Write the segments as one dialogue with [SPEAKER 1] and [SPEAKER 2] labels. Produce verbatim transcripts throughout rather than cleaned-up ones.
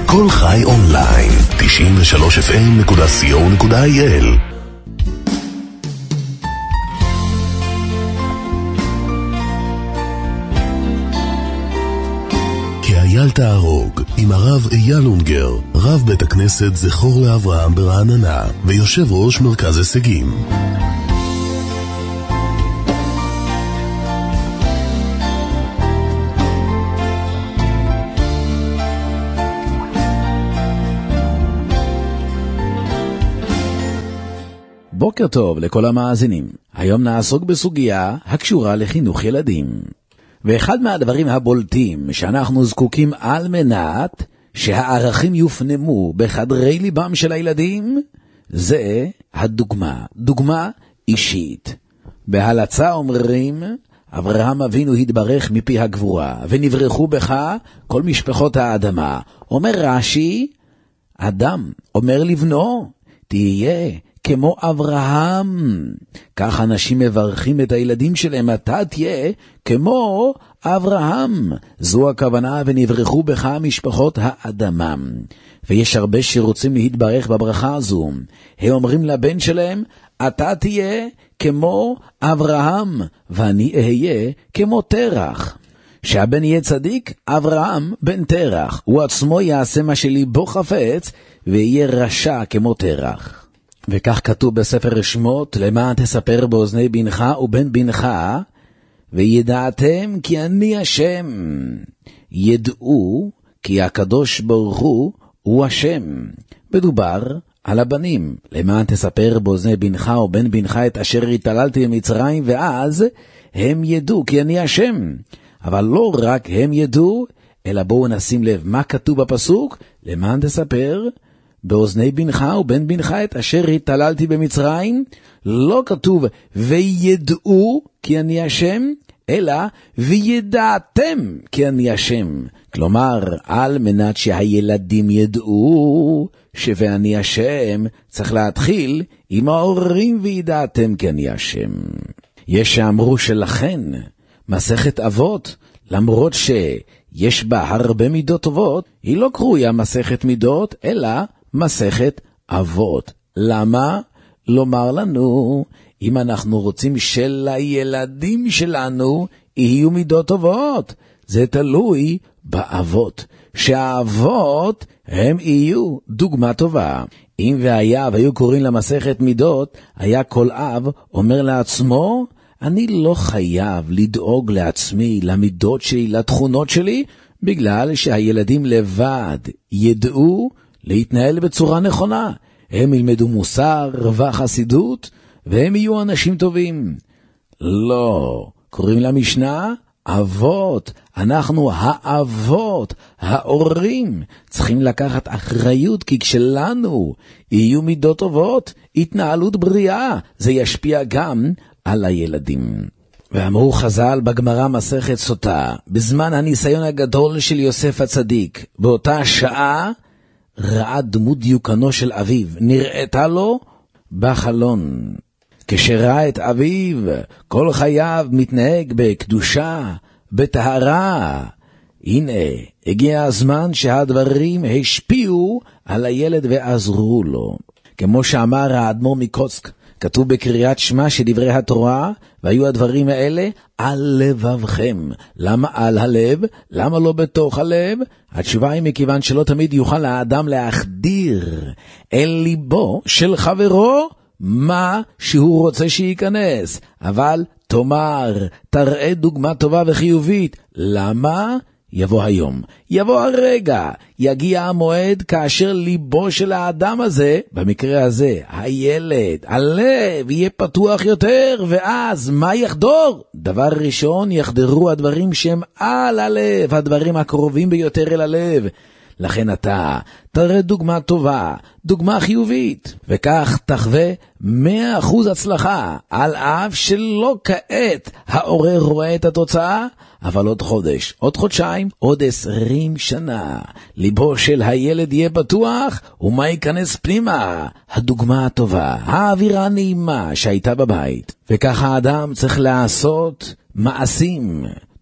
[SPEAKER 1] כל חי אונליין, תשעים ושלוש אף אם נקודה סי או נקודה איי אל. כי אייל תהרוג עם הרב אייל אונגר, רב בית הכנסת זכור לאברהם ברעננה ויושב ראש מרכז הישגים.
[SPEAKER 2] בוקר טוב לכל המאזינים. היום נעסוק בסוגיה הקשורה לחינוך ילדים. ואחד מהדברים הבולטים שאנחנו זקוקים על מנת שהערכים יופנמו בחדרי ליבם של הילדים, זה הדוגמה, דוגמה אישית. בהלצה אומרים, אברהם אבינו התברך מפי הגבורה, ונברחו בך כל משפחות האדמה. אומר רש"י, אדם אומר לבנו, תהיה כמו אברהם. כך אנשים מברכים את הילדים שלהם, אתה תהיה כמו אברהם. זו הכוונה, ונברחו בך משפחות האדמה. ויש הרבה שרוצים להתברך בברכה הזו. הם אומרים לבן שלהם, אתה תהיה כמו אברהם, ואני אהיה כמו תרח. שהבן יהיה צדיק, אברהם בן תרח. הוא עצמו יעשה מה שליבו חפץ, ויהיה רשע כמו תרח. וכך כתוב בספר שמות, למען תספר באוזני בנך ובן בנך, וידעתם כי אני השם. ידעו כי הקדוש ברוך הוא הוא השם. מדובר על הבנים. למען תספר באוזני בנך ובן בנך את אשר התעללתי במצרים, ואז הם ידעו כי אני השם. אבל לא רק הם ידעו, אלא בואו נשים לב מה כתוב בפסוק, למען תספר באוזני בנך ובן בנך את אשר התעללתי במצרים. לא כתוב וידעו כי אני השם, אלא וידעתם כי אני השם. כלומר, על מנת שהילדים ידעו שואני השם, צריך להתחיל עם ההורים וידעתם כי אני השם. יש שאמרו שלכן מסכת אבות, למרות שיש בה הרבה מידות טובות, היא לא קרויה מסכת מידות, אלא מסכת אבות. למה? לומר לנו, אם אנחנו רוצים שלילדים שלנו יהיו מידות טובות, זה תלוי באבות. שהאבות הם יהיו דוגמה טובה. אם והיה והיו קוראים למסכת מידות, היה כל אב אומר לעצמו, אני לא חייב לדאוג לעצמי, למידות שלי, לתכונות שלי, בגלל שהילדים לבד ידעו להתנהל בצורה נכונה. הם ילמדו מוסר וחסידות, והם יהיו אנשים טובים. לא, קוראים למשנה אבות. אנחנו האבות, ההורים, צריכים לקחת אחריות, כי כשלנו יהיו מידות טובות, התנהלות בריאה, זה ישפיע גם על הילדים. ואמרו חז"ל בגמרא מסכת סוטה, בזמן הניסיון הגדול של יוסף הצדיק, באותה שעה ראה דמות דיוקנו של אביו, נראתה לו בחלון. כשראה את אביו, כל חייו מתנהג בקדושה, בטהרה. הנה, הגיע הזמן שהדברים השפיעו על הילד ועזרו לו. כמו שאמר האדמו"ר מקוצק, כתוב בקריאת שמע שדברי התורה, והיו הדברים האלה על לבבכם. למה על הלב? למה לא בתוך הלב? התשובה היא מכיוון שלא תמיד יוכל האדם להחדיר אל ליבו של חברו מה שהוא רוצה שייכנס. אבל תאמר, תראה דוגמה טובה וחיובית. למה? יבוא היום, יבוא הרגע, יגיע המועד כאשר ליבו של האדם הזה, במקרה הזה, הילד, הלב, יהיה פתוח יותר, ואז מה יחדור? דבר ראשון, יחדרו הדברים שהם על הלב, הדברים הקרובים ביותר אל הלב. לכן אתה תראה דוגמה טובה, דוגמה חיובית, וכך תחווה מאה אחוז הצלחה, על אף שלא כעת העורר רואה את התוצאה, אבל עוד חודש, עוד חודשיים, עוד עשרים שנה, ליבו של הילד יהיה פתוח, ומה ייכנס פנימה? הדוגמה הטובה, האווירה הנעימה שהייתה בבית. וכך האדם צריך לעשות מעשים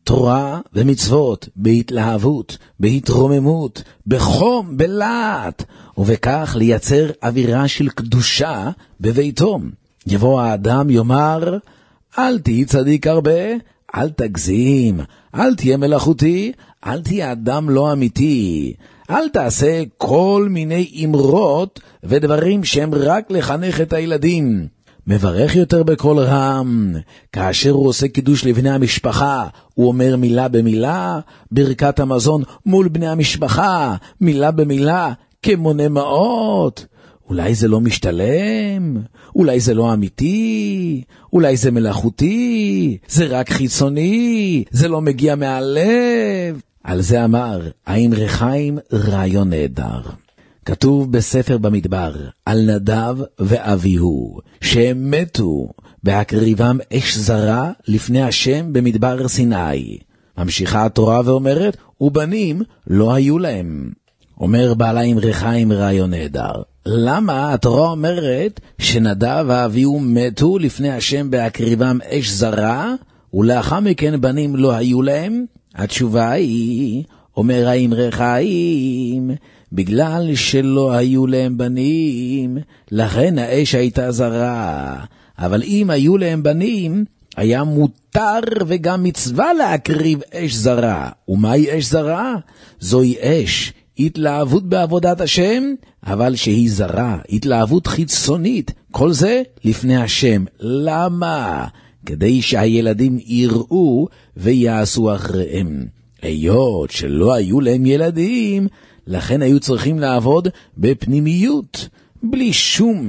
[SPEAKER 2] תורה ומצוות, בהתלהבות, בהתרוממות, בחום, בלהט, ובכך לייצר אווירה של קדושה בביתו. יבוא האדם יאמר, אל תהי צדיק הרבה, אל תגזים, אל תהיה מלאכותי, אל תהיה אדם לא אמיתי, אל תעשה כל מיני אמרות ודברים שהם רק לחנך את הילדים. מברך יותר בכל רם, כאשר הוא עושה קידוש לבני המשפחה, הוא אומר מילה במילה, ברכת המזון מול בני המשפחה, מילה במילה, כמונה מאות. אולי זה לא משתלם, אולי זה לא אמיתי, אולי זה מלאכותי, זה רק חיצוני, זה לא מגיע מהלב. על זה אמר האמרי חיים רעיון נהדר. כתוב בספר במדבר על נדב ואביהו, שהם מתו בהקריבם אש זרה לפני השם במדבר סיני. ממשיכה התורה ואומרת, ובנים לא היו להם. אומר בעל האמרי חיים רעיון נהדר. למה התורה אומרת שנדב ואביהו מתו לפני השם בהקריבם אש זרה, ולאחר מכן בנים לא היו להם? התשובה היא, אומר האמרי חיים, בגלל שלא היו להם בנים, לכן האש הייתה זרה. אבל אם היו להם בנים, היה מותר וגם מצווה להקריב אש זרה. ומהי אש זרה? זוהי אש, התלהבות בעבודת השם, אבל שהיא זרה, התלהבות חיצונית. כל זה לפני השם. למה? כדי שהילדים יראו ויעשו אחריהם. היות שלא היו להם ילדים, לכן היו צריכים לעבוד בפנימיות, בלי שום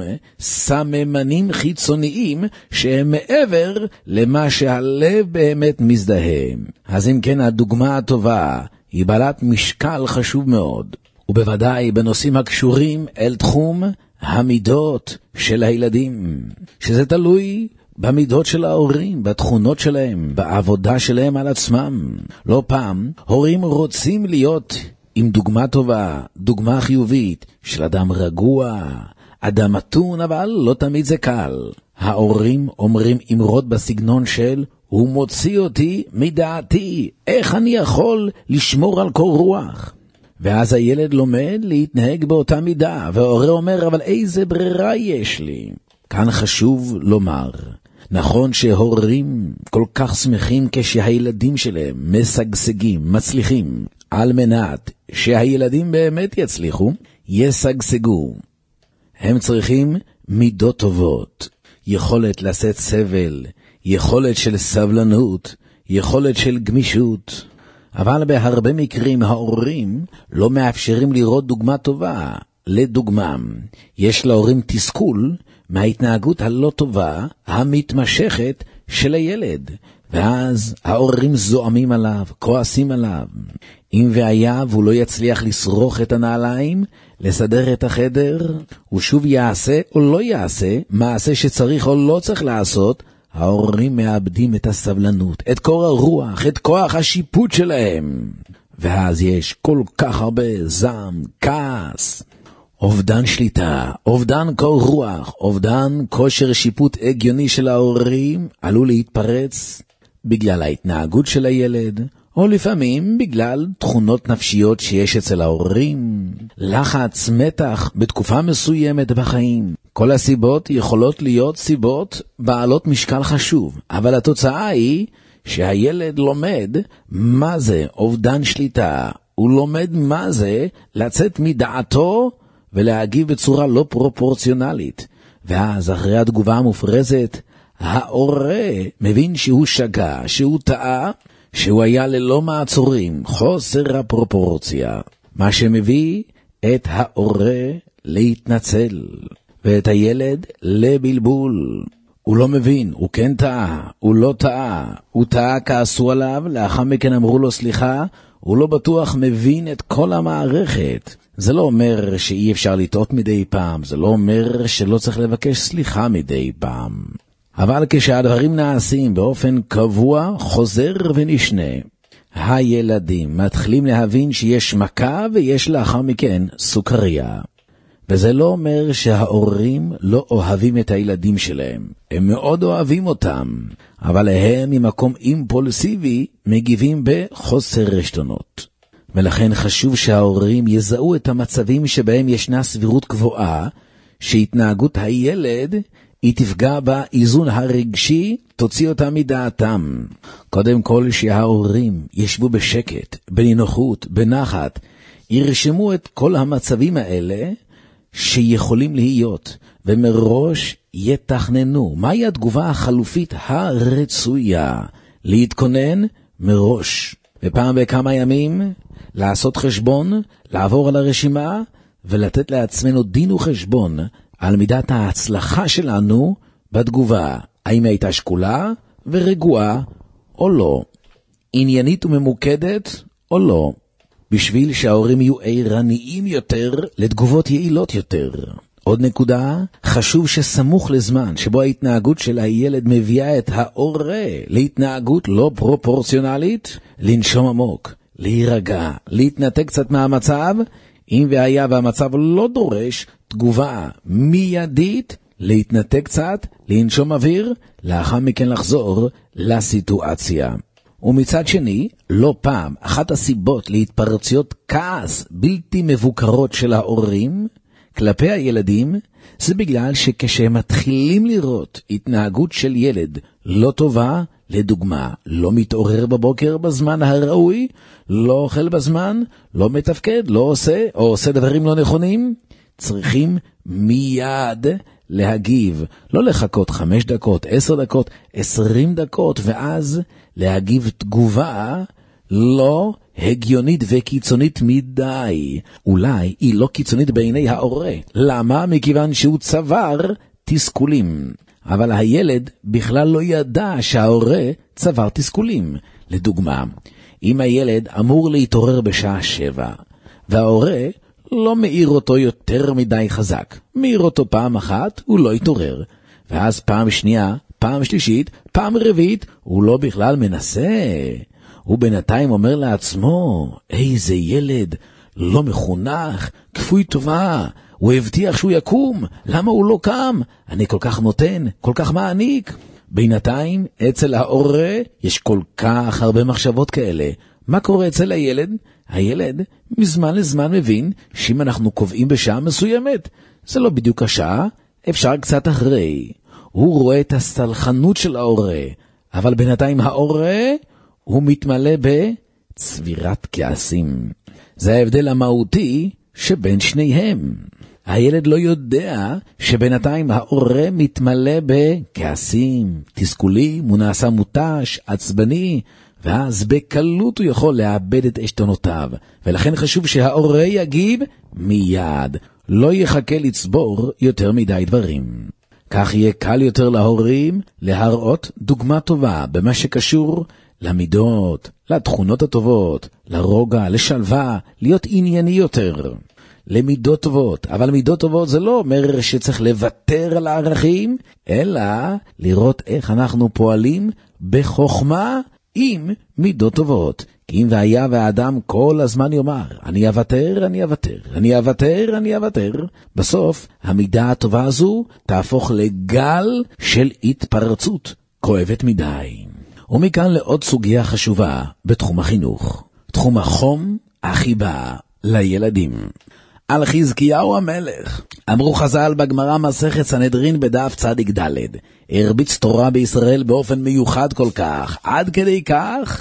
[SPEAKER 2] סממנים חיצוניים שהם מעבר למה שהלב באמת מזדהם. אז אם כן, הדוגמה הטובה היא בעלת משקל חשוב מאוד, ובוודאי בנושאים הקשורים אל תחום המידות של הילדים, שזה תלוי במידות של ההורים, בתכונות שלהם, בעבודה שלהם על עצמם. לא פעם הורים רוצים להיות עם דוגמה טובה, דוגמה חיובית, של אדם רגוע, אדם מתון, אבל לא תמיד זה קל. ההורים אומרים אמרות בסגנון של, הוא מוציא אותי מדעתי, איך אני יכול לשמור על קור רוח? ואז הילד לומד להתנהג באותה מידה, וההורה אומר, אבל איזה ברירה יש לי? כאן חשוב לומר, נכון שהורים כל כך שמחים כשהילדים שלהם משגשגים, מצליחים, על מנת שהילדים באמת יצליחו, ישגשגו. הם צריכים מידות טובות, יכולת לשאת סבל, יכולת של סבלנות, יכולת של גמישות. אבל בהרבה מקרים ההורים לא מאפשרים לראות דוגמה טובה. לדוגמה, יש להורים תסכול מההתנהגות הלא טובה המתמשכת של הילד, ואז ההורים זועמים עליו, כועסים עליו. אם והיה והוא לא יצליח לסרוך את הנעליים, לסדר את החדר, הוא שוב יעשה או לא יעשה, מעשה שצריך או לא צריך לעשות, ההורים מאבדים את הסבלנות, את קור הרוח, את כוח השיפוט שלהם. ואז יש כל כך הרבה זעם, כעס, אובדן שליטה, אובדן קור רוח, אובדן כושר שיפוט הגיוני של ההורים, עלול להתפרץ בגלל ההתנהגות של הילד, או לפעמים בגלל תכונות נפשיות שיש אצל ההורים, לחץ, מתח בתקופה מסוימת בחיים. כל הסיבות יכולות להיות סיבות בעלות משקל חשוב, אבל התוצאה היא שהילד לומד מה זה אובדן שליטה, הוא לומד מה זה לצאת מדעתו ולהגיב בצורה לא פרופורציונלית. ואז אחרי התגובה המופרזת, ההורה מבין שהוא שגה, שהוא טעה, שהוא היה ללא מעצורים, חוסר הפרופורציה, מה שמביא את ההורה להתנצל, ואת הילד לבלבול. הוא לא מבין, הוא כן טעה, הוא לא טעה, הוא טעה, כעסו עליו, לאחר מכן אמרו לו סליחה, הוא לא בטוח מבין את כל המערכת. זה לא אומר שאי אפשר לטעות מדי פעם, זה לא אומר שלא צריך לבקש סליחה מדי פעם. אבל כשהדברים נעשים באופן קבוע, חוזר ונשנה, הילדים מתחילים להבין שיש מכה ויש לאחר מכן סוכריה. וזה לא אומר שההורים לא אוהבים את הילדים שלהם. הם מאוד אוהבים אותם, אבל הם ממקום אימפולסיבי מגיבים בחוסר רשתונות. ולכן חשוב שההורים יזהו את המצבים שבהם ישנה סבירות גבוהה, שהתנהגות הילד היא תפגע באיזון הרגשי, תוציא אותה מדעתם. קודם כל שההורים ישבו בשקט, בנינוחות, בנחת, ירשמו את כל המצבים האלה שיכולים להיות, ומראש יתכננו מהי התגובה החלופית הרצויה, להתכונן מראש. ופעם בכמה ימים לעשות חשבון, לעבור על הרשימה, ולתת לעצמנו דין וחשבון על מידת ההצלחה שלנו בתגובה, האם הייתה שקולה ורגועה או לא, עניינית וממוקדת או לא, בשביל שההורים יהיו ערניים יותר לתגובות יעילות יותר. עוד נקודה, חשוב שסמוך לזמן שבו ההתנהגות של הילד מביאה את ההורה להתנהגות לא פרופורציונלית, לנשום עמוק, להירגע, להתנתק קצת מהמצב, אם והיה והמצב לא דורש תגובה מיידית, להתנתק קצת, לנשום אוויר, לאחר מכן לחזור לסיטואציה. ומצד שני, לא פעם, אחת הסיבות להתפרצויות כעס בלתי מבוקרות של ההורים כלפי הילדים, זה בגלל שכשהם מתחילים לראות התנהגות של ילד לא טובה, לדוגמה, לא מתעורר בבוקר בזמן הראוי, לא אוכל בזמן, לא מתפקד, לא עושה, או עושה דברים לא נכונים, צריכים מיד להגיב, לא לחכות חמש דקות, עשר דקות, עשרים דקות, ואז להגיב תגובה לא הגיונית וקיצונית מדי. אולי היא לא קיצונית בעיני ההורה. למה? מכיוון שהוא צבר תסכולים. אבל הילד בכלל לא ידע שההורה צבר תסכולים. לדוגמה, אם הילד אמור להתעורר בשעה שבע, וההורה לא מאיר אותו יותר מדי חזק. מאיר אותו פעם אחת, הוא לא יתעורר. ואז פעם שנייה, פעם שלישית, פעם רביעית, הוא לא בכלל מנסה. הוא בינתיים אומר לעצמו, איזה ילד, לא מחונך, כפוי טובה, הוא הבטיח שהוא יקום, למה הוא לא קם? אני כל כך נותן, כל כך מעניק. בינתיים, אצל ההורה יש כל כך הרבה מחשבות כאלה. מה קורה אצל הילד? הילד מזמן לזמן מבין שאם אנחנו קובעים בשעה מסוימת, זה לא בדיוק השעה, אפשר קצת אחרי. הוא רואה את הסלחנות של ההורה, אבל בינתיים ההורה הוא מתמלא בצבירת כעסים. זה ההבדל המהותי שבין שניהם. הילד לא יודע שבינתיים ההורה מתמלא בכעסים, תסכולים, הוא נעשה מוטש, עצבני, ואז בקלות הוא יכול לאבד את עשתונותיו. ולכן חשוב שההורה יגיב מיד, לא יחכה לצבור יותר מדי דברים. כך יהיה קל יותר להורים להראות דוגמה טובה במה שקשור למידות, לתכונות הטובות, לרוגע, לשלווה, להיות ענייני יותר. למידות טובות, אבל מידות טובות זה לא אומר שצריך לוותר על הערכים, אלא לראות איך אנחנו פועלים בחוכמה עם מידות טובות. כי אם והיה והאדם כל הזמן יאמר, אני אוותר, אני אוותר, אני אוותר, אני אוותר, בסוף המידה הטובה הזו תהפוך לגל של התפרצות כואבת מדי. ומכאן לעוד סוגיה חשובה בתחום החינוך, תחום החום, החיבה לילדים. על חזקיהו המלך, אמרו חז"ל בגמרא מסכת סנהדרין בדף צדיק ד', הרביץ תורה בישראל באופן מיוחד כל כך, עד כדי כך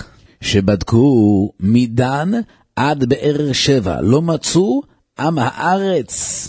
[SPEAKER 2] שבדקו מדן עד באר שבע, לא מצאו עם הארץ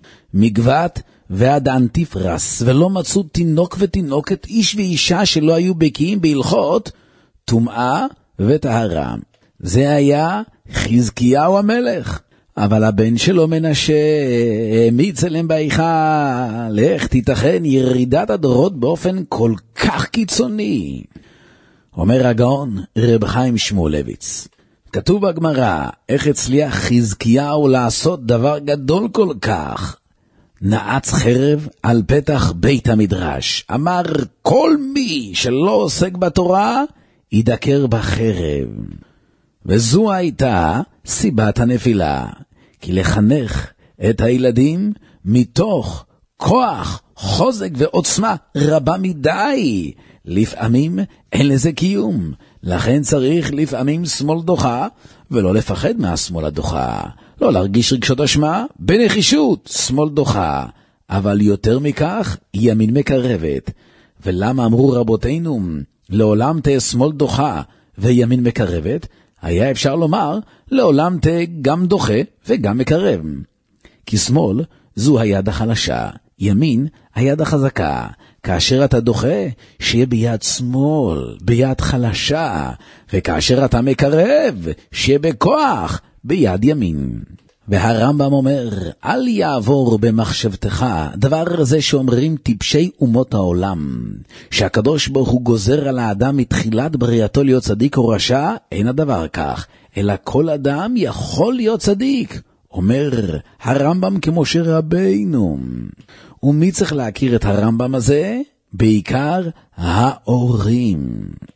[SPEAKER 2] מגבת ועד אנטיפרס, ולא מצאו תינוק ותינוקת, איש ואישה שלא היו בקיאים בהלכות טומאה וטהרה. זה היה חזקיהו המלך. אבל הבן שלו מנשה העמיד צלם בהיכל. איך תיתכן ירידת הדורות באופן כל כך קיצוני? אומר הגאון רב חיים שמואלביץ, כתוב בגמרא איך הצליח חזקיהו לעשות דבר גדול כל כך. נעץ חרב על פתח בית המדרש, אמר כל מי שלא עוסק בתורה ידקר בחרב. וזו הייתה סיבת הנפילה, כי לחנך את הילדים מתוך כוח, חוזק ועוצמה רבה מדי. לפעמים אין לזה קיום, לכן צריך לפעמים שמאל דוחה, ולא לפחד מהשמאל הדוחה. לא להרגיש רגשות אשמה, בנחישות, שמאל דוחה. אבל יותר מכך, ימין מקרבת. ולמה אמרו רבותינו, לעולם תהיה שמאל דוחה וימין מקרבת? היה אפשר לומר, לעולם תהיה גם דוחה וגם מקרב. כי שמאל זו היד החלשה, ימין היד החזקה. כאשר אתה דוחה, שיהיה ביד שמאל, ביד חלשה, וכאשר אתה מקרב, שיהיה בכוח, ביד ימין. והרמב"ם אומר, אל יעבור במחשבתך דבר זה שאומרים טיפשי אומות העולם, שהקדוש ברוך הוא גוזר על האדם מתחילת בריאתו להיות צדיק או רשע. אין הדבר כך, אלא כל אדם יכול להיות צדיק. אומר הרמב"ם כמשה רבינו. ומי צריך להכיר את הרמב"ם הזה? בעיקר ההורים.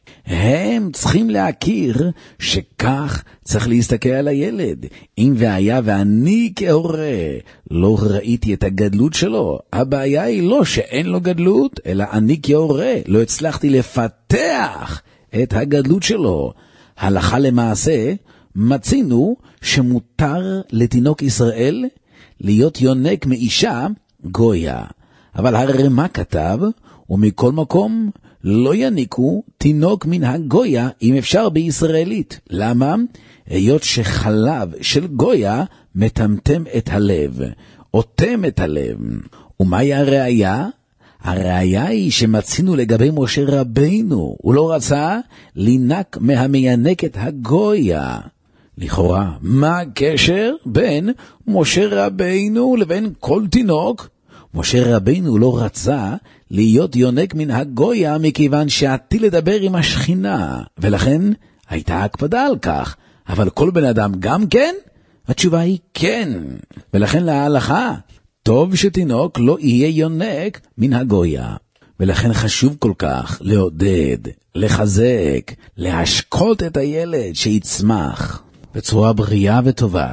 [SPEAKER 2] הם צריכים להכיר שכך צריך להסתכל על הילד. אם והיה ואני כהורה לא ראיתי את הגדלות שלו, הבעיה היא לא שאין לו גדלות, אלא אני כהורה לא הצלחתי לפתח את הגדלות שלו. הלכה למעשה, מצינו שמותר לתינוק ישראל להיות יונק מאישה גויה. אבל הרי מה כתב? ומכל מקום לא יניקו תינוק מן הגויה אם אפשר בישראלית. למה? היות שחלב של גויה מטמטם את הלב, אותם את הלב. ומהי הראיה? הראיה היא שמצינו לגבי משה רבינו, הוא לא רצה לינק מהמיינקת הגויה. לכאורה, מה הקשר בין משה רבינו לבין כל תינוק? משה רבינו לא רצה להיות יונק מן הגויה מכיוון שעתיד לדבר עם השכינה, ולכן הייתה הקפדה על כך. אבל כל בן אדם גם כן? התשובה היא כן. ולכן להלכה, טוב שתינוק לא יהיה יונק מן הגויה. ולכן חשוב כל כך לעודד, לחזק, להשקות את הילד שיצמח בצורה בריאה וטובה.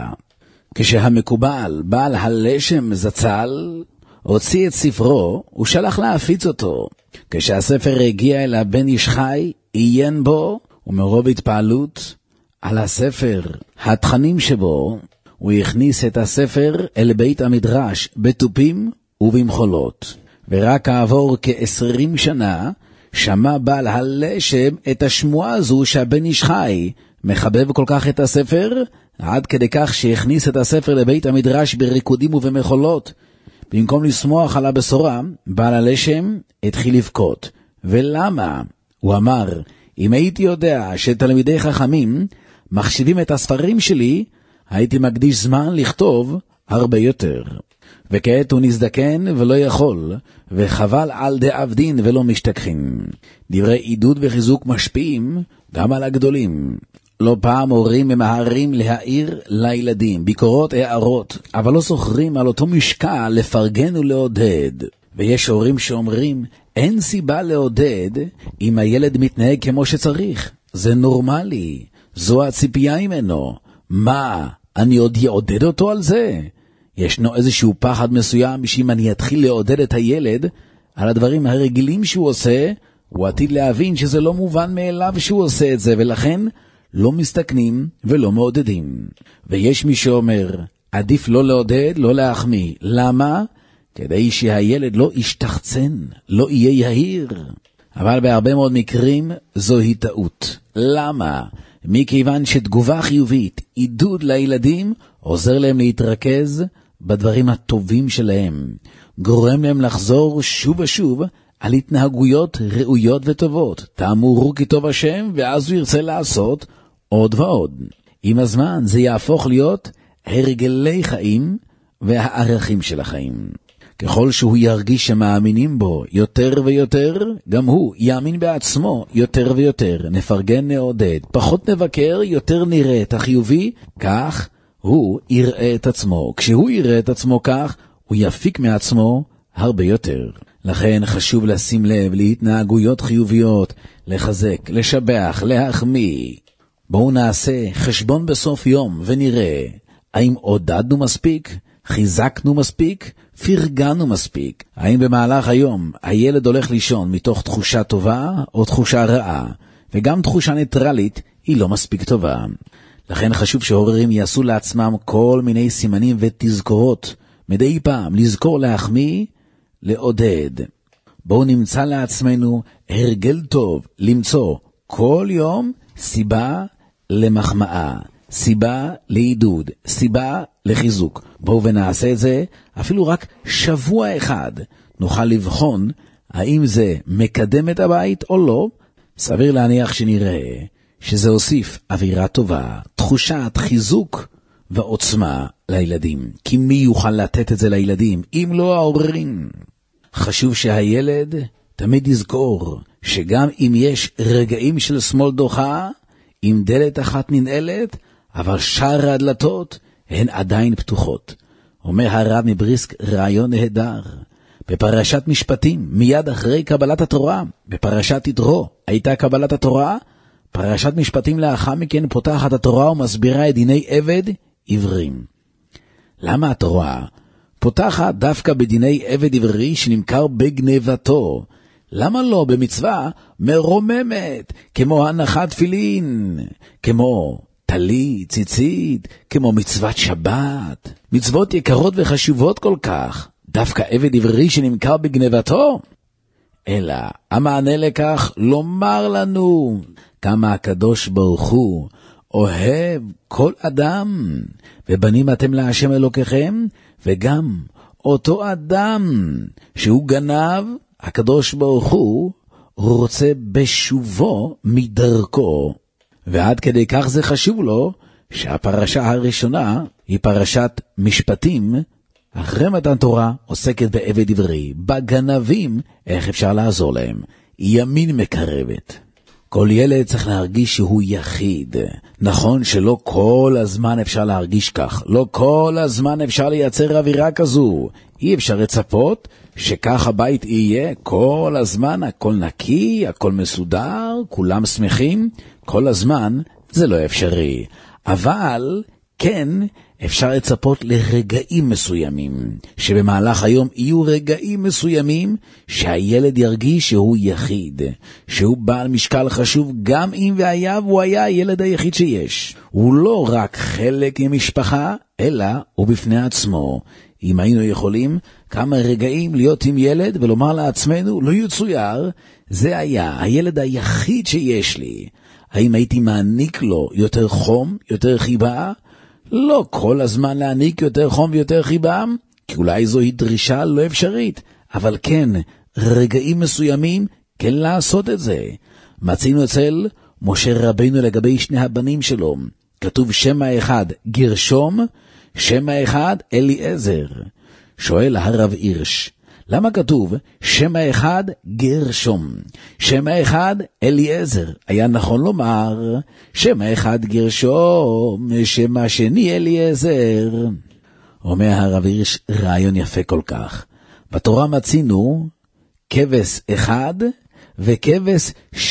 [SPEAKER 2] כשהמקובל בעל הלשם זצ"ל הוציא את ספרו, הוא שלח להפיץ אותו. כשהספר הגיע אל הבן איש חי, עיין בו, ומרוב התפעלות על הספר, התכנים שבו, הוא הכניס את הספר אל בית המדרש בתופים ובמחולות. ורק כעבור כעשרים שנה, שמע בעל הלשם את השמועה הזו שהבן איש חי מחבב כל כך את הספר, עד כדי כך שהכניס את הספר לבית המדרש בריקודים ובמחולות. במקום לשמוח על הבשורה, בעל הלשם התחיל לבכות. ולמה? הוא אמר, אם הייתי יודע שתלמידי חכמים מחשיבים את הספרים שלי, הייתי מקדיש זמן לכתוב הרבה יותר. וכעת הוא נזדקן ולא יכול, וחבל על דאבדין ולא משתכחים. דברי עידוד וחיזוק משפיעים גם על הגדולים. לא פעם הורים ממהרים להעיר לילדים, ביקורות הערות, אבל לא זוכרים על אותו משקל לפרגן ולעודד. ויש הורים שאומרים, אין סיבה לעודד אם הילד מתנהג כמו שצריך. זה נורמלי, זו הציפייה ממנו. מה, אני עוד יעודד אותו על זה? ישנו איזשהו פחד מסוים שאם אני אתחיל לעודד את הילד על הדברים הרגילים שהוא עושה, הוא עתיד להבין שזה לא מובן מאליו שהוא עושה את זה, ולכן לא מסתכנים ולא מעודדים. ויש מי שאומר, עדיף לא לעודד, לא להחמיא. למה? כדי שהילד לא ישתחצן, לא יהיה יהיר. אבל בהרבה מאוד מקרים זוהי טעות. למה? מכיוון שתגובה חיובית, עידוד לילדים, עוזר להם להתרכז בדברים הטובים שלהם. גורם להם לחזור שוב ושוב על התנהגויות ראויות וטובות. תאמרו כי טוב השם, ואז הוא ירצה לעשות עוד ועוד. עם הזמן זה יהפוך להיות הרגלי חיים והערכים של החיים. ככל שהוא ירגיש שמאמינים בו יותר ויותר, גם הוא יאמין בעצמו יותר ויותר. נפרגן נעודד, פחות נבקר, יותר נראה את החיובי, כך הוא יראה את עצמו. כשהוא יראה את עצמו כך, הוא יפיק מעצמו הרבה יותר. לכן חשוב לשים לב להתנהגויות חיוביות, לחזק, לשבח, להחמיא. בואו נעשה חשבון בסוף יום ונראה, האם עודדנו מספיק? חיזקנו מספיק? פרגנו מספיק? האם במהלך היום הילד הולך לישון מתוך תחושה טובה או תחושה רעה? וגם תחושה ניטרלית היא לא מספיק טובה. לכן חשוב שהורים יעשו לעצמם כל מיני סימנים ותזכורות. מדי פעם לזכור להחמיא, לעודד. בואו נמצא לעצמנו הרגל טוב למצוא כל יום סיבה למחמאה, סיבה לעידוד, סיבה לחיזוק. בואו ונעשה את זה אפילו רק שבוע אחד. נוכל לבחון האם זה מקדם את הבית או לא. סביר להניח שנראה שזה הוסיף אווירה טובה, תחושת חיזוק ועוצמה לילדים. כי מי יוכל לתת את זה לילדים אם לא ההורים? חשוב שהילד תמיד יזכור שגם אם יש רגעים של שמאל דוחה, עם דלת אחת ננעלת, אבל שאר הדלתות הן עדיין פתוחות. אומר הרב מבריסק רעיון נהדר. בפרשת משפטים, מיד אחרי קבלת התורה, בפרשת יתרו, הייתה קבלת התורה, פרשת משפטים לאחר מכן פותחת התורה ומסבירה את דיני עבד עברים. למה התורה פותחת דווקא בדיני עבד עברי שנמכר בגנבתו? למה לא במצווה מרוממת, כמו הנחת תפילין, כמו תלי, ציצית, כמו מצוות שבת? מצוות יקרות וחשובות כל כך, דווקא עבד עברי שנמכר בגנבתו? אלא המענה לכך לומר לנו כמה הקדוש ברוך הוא אוהב כל אדם, ובנים אתם להשם אלוקיכם, וגם אותו אדם שהוא גנב, הקדוש ברוך הוא רוצה בשובו מדרכו. ועד כדי כך זה חשוב לו שהפרשה הראשונה היא פרשת משפטים, אחרי מתן תורה עוסקת בעבד עברי, בגנבים, איך אפשר לעזור להם. ימין מקרבת. כל ילד צריך להרגיש שהוא יחיד. נכון שלא כל הזמן אפשר להרגיש כך, לא כל הזמן אפשר לייצר אווירה כזו. אי אפשר לצפות שכך הבית יהיה כל הזמן, הכל נקי, הכל מסודר, כולם שמחים, כל הזמן זה לא אפשרי. אבל כן אפשר לצפות לרגעים מסוימים, שבמהלך היום יהיו רגעים מסוימים שהילד ירגיש שהוא יחיד, שהוא בעל משקל חשוב, גם אם והיה והוא היה הילד היחיד שיש. הוא לא רק חלק ממשפחה, אלא הוא בפני עצמו. אם היינו יכולים כמה רגעים להיות עם ילד ולומר לעצמנו, לא יצויר, זה היה הילד היחיד שיש לי. האם הייתי מעניק לו יותר חום, יותר חיבה? לא כל הזמן להעניק יותר חום ויותר חיבה, כי אולי זוהי דרישה לא אפשרית, אבל כן, רגעים מסוימים כן לעשות את זה. מצינו אצל משה רבינו לגבי שני הבנים שלו. כתוב שם האחד גרשום, שם האחד אליעזר. שואל הרב הירש, למה כתוב שם האחד גרשום, שם האחד אליעזר? היה נכון לומר שם האחד גרשום, שם השני אליעזר. אומר הרב הירש רעיון יפה כל כך. בתורה מצינו כבש אחד וכבש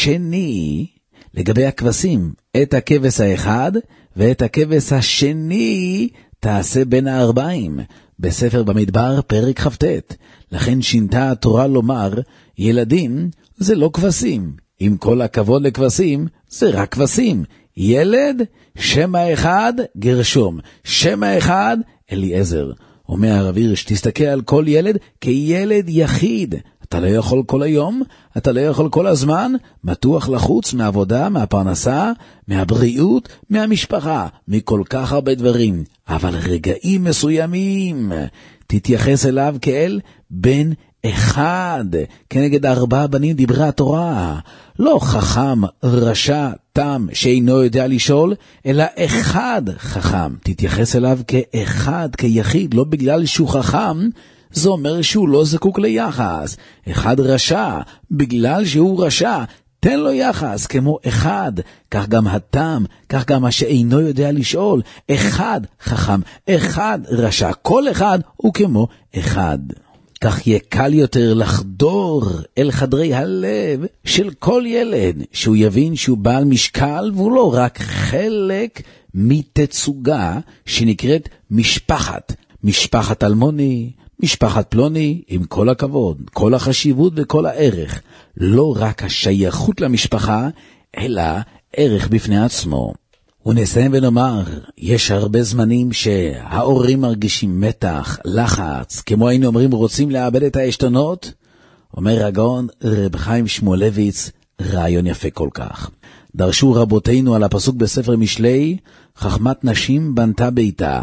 [SPEAKER 2] שני לגבי הכבשים. את הכבש האחד ואת הכבש השני תעשה בין הארבעים. בספר במדבר פרק חפטט. לכן שינתה התורה לומר, ילדים זה לא כבשים. עם כל הכבוד לכבשים, זה רק כבשים. ילד, שם האחד גרשום, שם האחד אליעזר. אומר הרב הירש, תסתכל על כל ילד כילד יחיד. אתה לא יכול כל היום, אתה לא יכול כל הזמן, מתוח לחוץ מהעבודה, מהפרנסה, מהבריאות, מהמשפחה, מכל כך הרבה דברים. אבל רגעים מסוימים, תתייחס אליו כאל בן אחד. כנגד ארבעה בנים דיברה התורה. לא חכם, רשע, תם, שאינו יודע לשאול, אלא אחד חכם. תתייחס אליו כאחד, כיחיד, לא בגלל שהוא חכם, זה אומר שהוא לא זקוק ליחס. אחד רשע, בגלל שהוא רשע, תן לו יחס כמו אחד. כך גם התם, כך גם מה שאינו יודע לשאול. אחד חכם, אחד רשע, כל אחד הוא כמו אחד. כך יהיה קל יותר לחדור אל חדרי הלב של כל ילד, שהוא יבין שהוא בעל משקל, והוא לא רק חלק מתצוגה שנקראת משפחת. משפחת אלמוני, משפחת פלוני, עם כל הכבוד, כל החשיבות וכל הערך, לא רק השייכות למשפחה, אלא ערך בפני עצמו. ונסיים ונאמר, יש הרבה זמנים שההורים מרגישים מתח, לחץ, כמו היינו אומרים רוצים לאבד את העשתונות, אומר הגאון רב חיים שמואלביץ, רעיון יפה כל כך. דרשו רבותינו על הפסוק בספר משלי, חכמת נשים בנתה ביתה.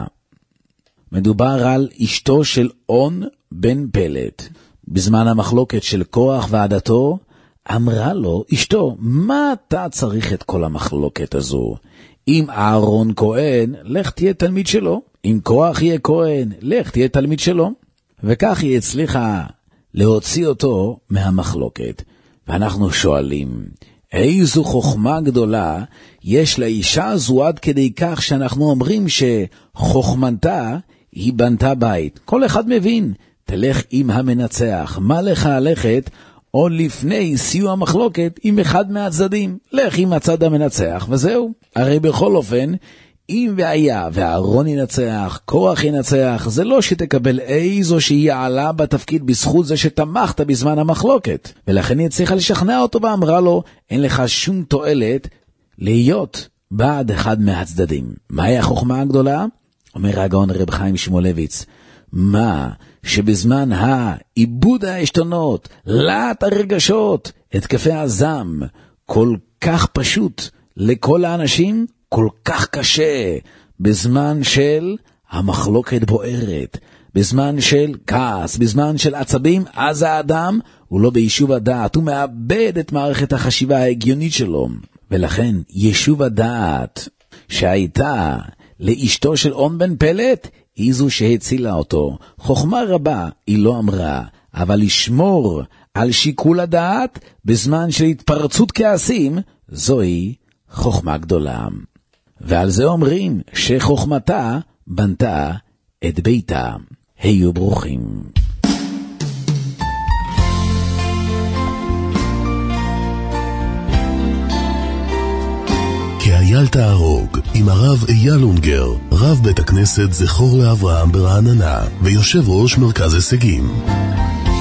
[SPEAKER 2] מדובר על אשתו של און בן פלט. בזמן המחלוקת של כוח ועדתו, אמרה לו אשתו, מה אתה צריך את כל המחלוקת הזו? אם אהרון כהן, לך תהיה תלמיד שלו. אם כוח יהיה כהן, לך תהיה תלמיד שלו. וכך היא הצליחה להוציא אותו מהמחלוקת. ואנחנו שואלים, איזו חוכמה גדולה יש לאישה הזו עד כדי כך שאנחנו אומרים שחוכמתה היא בנתה בית. כל אחד מבין, תלך עם המנצח, מה לך ללכת או לפני סיוע מחלוקת עם אחד מהצדדים, לך עם הצד המנצח וזהו. הרי בכל אופן, אם והיה ואהרון ינצח, כוח ינצח, זה לא שתקבל איזו שהיא העלה בתפקיד בזכות זה שתמכת בזמן המחלוקת. ולכן היא הצליחה לשכנע אותו ואמרה לו, אין לך שום תועלת להיות בעד אחד מהצדדים. מהי החוכמה הגדולה? אומר הגאון רב חיים שמואלביץ, מה שבזמן העיבוד העשתונות, להט הרגשות, התקפי הזעם, כל כך פשוט לכל האנשים, כל כך קשה, בזמן של המחלוקת בוערת, בזמן של כעס, בזמן של עצבים, אז האדם הוא לא ביישוב הדעת, הוא מאבד את מערכת החשיבה ההגיונית שלו. ולכן יישוב הדעת שהייתה לאשתו של און בן פלט, היא זו שהצילה אותו. חוכמה רבה היא לא אמרה, אבל לשמור על שיקול הדעת בזמן של התפרצות כעסים, זוהי חוכמה גדולה. ועל זה אומרים שחוכמתה בנתה את ביתה. היו ברוכים.
[SPEAKER 1] כאייל תהרוג עם הרב אייל אונגר, רב בית הכנסת זכור לאברהם ברעננה ויושב ראש מרכז הישגים.